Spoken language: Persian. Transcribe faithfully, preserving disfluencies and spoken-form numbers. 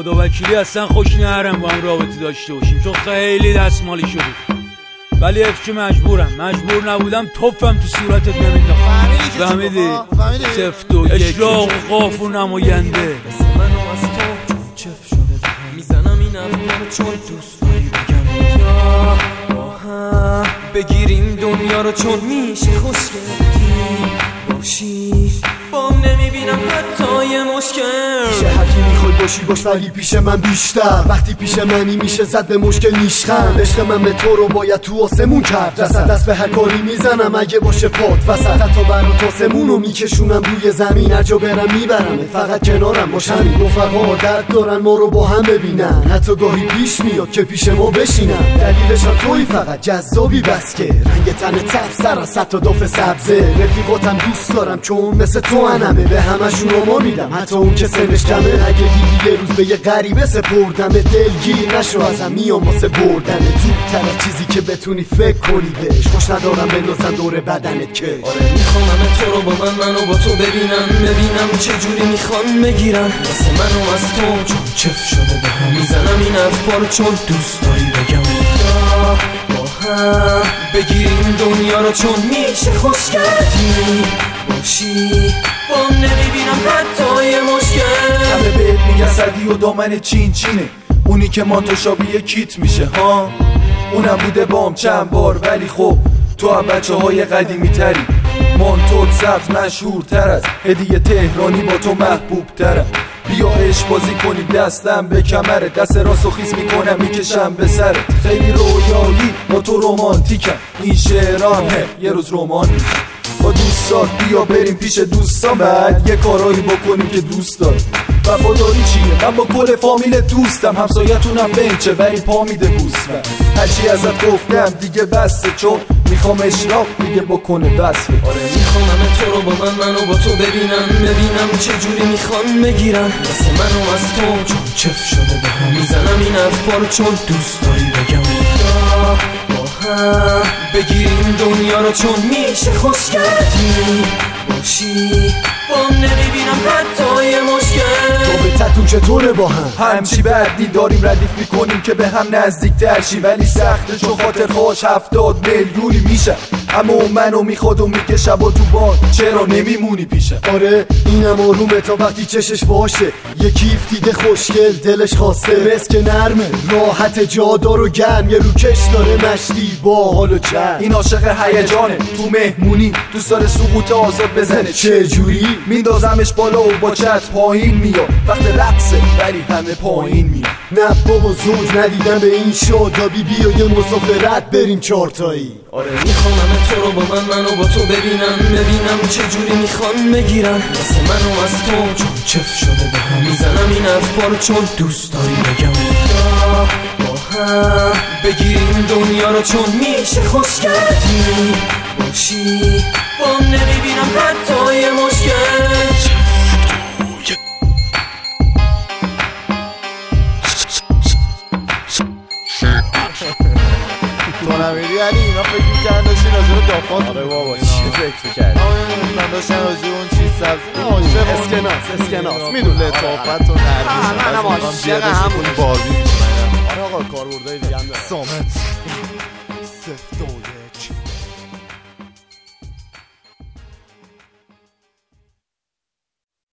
خدا وکیلی اصلا خوش نهرم با هم رابطه داشته باشیم، چون خیلی دستمالی شده. ولی افچه مجبورم مجبور نبودم توفم تو صورتت نمینداختم. فهمیدی؟ سفت و اشراق و قاف و نماینده منو از تو چف شده بهم میزنم این افکار چون دوست داری بگم یا با هم بگیریم دنیا رو چون میشه خوشگلی باشی بام نمیبینم حتی یه مشکل. پیش هرکی میخوای باشی باش ولی پیش من بیشتر. وقتی پیش منی میشه زد به مشکل نیشخند. عشق من به تو رو باید تو آسمون کرد رسد. دست به هر کاری میزنم اگه باشه پات وسط. حتی برا تاسمون رو میکشونم روی زمین. هر جا برم میبرم فقط کنارم باشم. رفقا درد دارن ما رو با هم ببینن. حتی گاهی پیش میاد که پیش ما بشینن. دلیلش هم توی فقط جذابی بس که رنگ تن تف سر از صد تا داف سبزه. رفیقاتم دوست دارم چون مثل تو انمه. به همشون رو میدم حتی اون که سنش کمه. اگه دیدی یه روز به یه غریبه سپردم دلگیر نشو ازم میام واسه بردن. زودتر از چیزی که بتونی فکر کنی بهش. خوش ندارم بندازن دور بدنت کش. آره میخوام همه تو رو با من منو با تو ببینم. ببینم چه جوری میخوان بگیرن واسه منو از تو چون چف شده بهم میزنم این افکار رو چون دوست داری بگم یا با هم بگیریم دنیا رو چون میشه خوشگلی باشی بام نمیبینم حتی یه مشکل. همه بهت میگن صدی و دامن چین چینه. اونی که مانتو شابیه کیت میشه ها. اونم بوده بام چند بار ولی خب تو هم بچه های قدیمی تری. مانتوت سبز مشهور تر از هدیه تهرانی با تو محبوب ترم. بیا عشق بازی کنیم دستم به کمرت. دست راست و خیس میکنم میکشم به سرت. خیلی رویایی با تو رومانتیکم. این شعرام یه روز رمان میشه. با دوستات بیا بریم پیش دوستان. بعد یه کارایی بکنیم که دوست داری. وفاداری چیه؟ من با کل فامیل دوستم. همسایتونم بنچه ولی پا میده بوسم. هرچی ازت گفتم دیگه بسته چون میخوام اشراق دیگه بکنه وصفه. آره میخوام همه تو رو با من منو با تو ببینم. ببینم چه جوری میخوان بگیرن واسه منو از تو چون چف شده بهم میزنم این افکار رو چون دوست داری بگم یا با هم بگیریم دنیا رو چون میشه خوشگلی باشی بام نمیبینم حتی یه مشکل. تو به تتون چطوره با هم همچی بردی داریم ردیف میکنیم که به هم نزدیک ترشی. ولی سخته چون خاطر خوش هفتاد میلیونی میشه. اما اون منو میخواد و میگه شبا تو بان چرا نمیمونی پیشه. آره اینم آرومه تا وقتی چشش باشه. یه کیف دیده خوشگل دلش خواسته. رس که نرمه راحت جادار و گرم. یه روکش داره مشتی با حال و چرم. این عاشق هیجانه تو مهمونی دوست داره سقوط آزاد بزنه. چه جوری میندازمش بالا و با چت پایین میاد. وقت رقصه ولی همه پایین میاد. نه بابا زوج ندیدم به این شادابی. بیا یه مسافرت بریم چارتایی. آره میخوام همه تو رو با من منو با تو ببینم. ببینم چه جوری میخوان بگیرن واسه منو از تو چون چف شده بهم میزنم این افکار رو چون دوست داری بگم یا با هم بگیریم دنیا رو چون میشه خوشگلی باشی بام نمیبینم حتی یه مشکل. تو نمیری علی اینا فکر میکردن داشتی راجع به دافات. آره بابا چی فکر میکردی؟ آره داشتن راجع به اون چیز سبز اسکناس اسکناس میدون لطافت و نرمیش. منم عاشق همون باربی میشم. آره آقا کاربردهای دیگه هم داره. سامت سفت